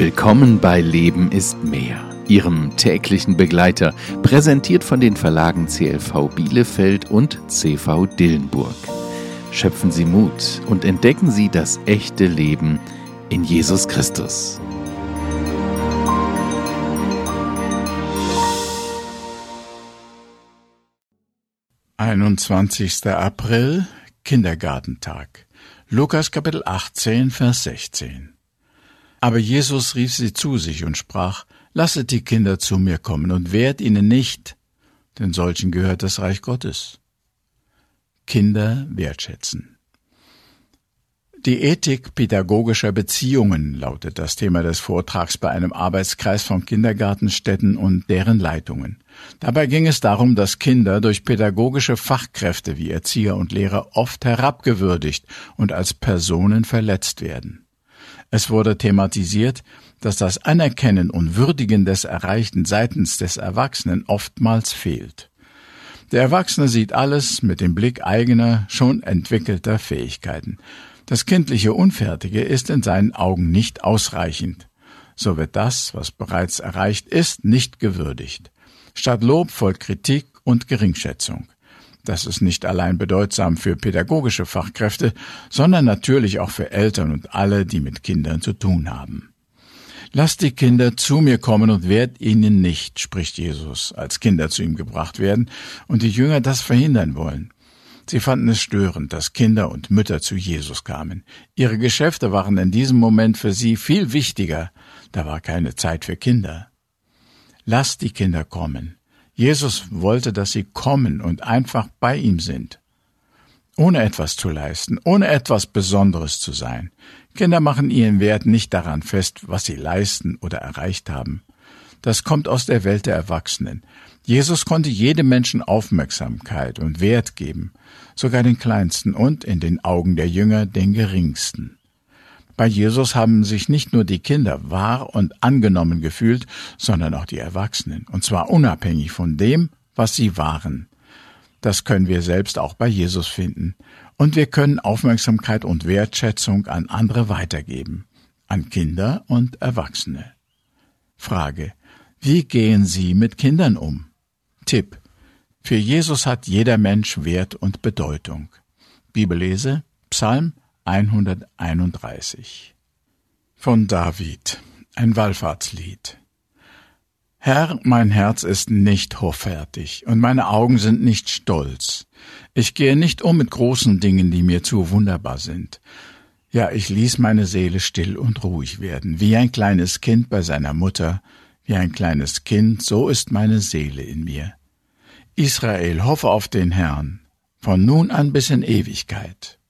Willkommen bei Leben ist mehr, Ihrem täglichen Begleiter, präsentiert von den Verlagen CLV Bielefeld und CV Dillenburg. Schöpfen Sie Mut und entdecken Sie das echte Leben in Jesus Christus. April, Kindergartentag. Lukas Kapitel 18, Vers 16. Aber Jesus rief sie zu sich und sprach: Lasset die Kinder zu mir kommen und wehrt ihnen nicht, denn solchen gehört das Reich Gottes. Kinder wertschätzen. Die Ethik pädagogischer Beziehungen lautet das Thema des Vortrags bei einem Arbeitskreis von Kindergartenstätten und deren Leitungen. Dabei ging es darum, dass Kinder durch pädagogische Fachkräfte wie Erzieher und Lehrer oft herabgewürdigt und als Personen verletzt werden. Es wurde thematisiert, dass das Anerkennen und Würdigen des Erreichten seitens des Erwachsenen oftmals fehlt. Der Erwachsene sieht alles mit dem Blick eigener, schon entwickelter Fähigkeiten. Das kindliche Unfertige ist in seinen Augen nicht ausreichend. So wird das, was bereits erreicht ist, nicht gewürdigt. Statt Lob folgt Kritik und Geringschätzung. Das ist nicht allein bedeutsam für pädagogische Fachkräfte, sondern natürlich auch für Eltern und alle, die mit Kindern zu tun haben. Lasst die Kinder zu mir kommen und wehrt ihnen nicht, spricht Jesus, als Kinder zu ihm gebracht werden und die Jünger das verhindern wollen. Sie fanden es störend, dass Kinder und Mütter zu Jesus kamen. Ihre Geschäfte waren in diesem Moment für sie viel wichtiger. Da war keine Zeit für Kinder. Lasst die Kinder kommen. Jesus wollte, dass sie kommen und einfach bei ihm sind. Ohne etwas zu leisten, ohne etwas Besonderes zu sein. Kinder machen ihren Wert nicht daran fest, was sie leisten oder erreicht haben. Das kommt aus der Welt der Erwachsenen. Jesus konnte jedem Menschen Aufmerksamkeit und Wert geben, sogar den Kleinsten und in den Augen der Jünger den Geringsten. Bei Jesus haben sich nicht nur die Kinder wahr und angenommen gefühlt, sondern auch die Erwachsenen, und zwar unabhängig von dem, was sie waren. Das können wir selbst auch bei Jesus finden. Und wir können Aufmerksamkeit und Wertschätzung an andere weitergeben, an Kinder und Erwachsene. Frage: Wie gehen Sie mit Kindern um? Tipp: Für Jesus hat jeder Mensch Wert und Bedeutung. Bibellese, Psalm 131. Von David, ein Wallfahrtslied. Herr, mein Herz ist nicht hoffärtig und meine Augen sind nicht stolz. Ich gehe nicht um mit großen Dingen, die mir zu wunderbar sind. Ja, ich ließ meine Seele still und ruhig werden, wie ein kleines Kind bei seiner Mutter, wie ein kleines Kind, so ist meine Seele in mir. Israel, hoffe auf den Herrn, von nun an bis in Ewigkeit.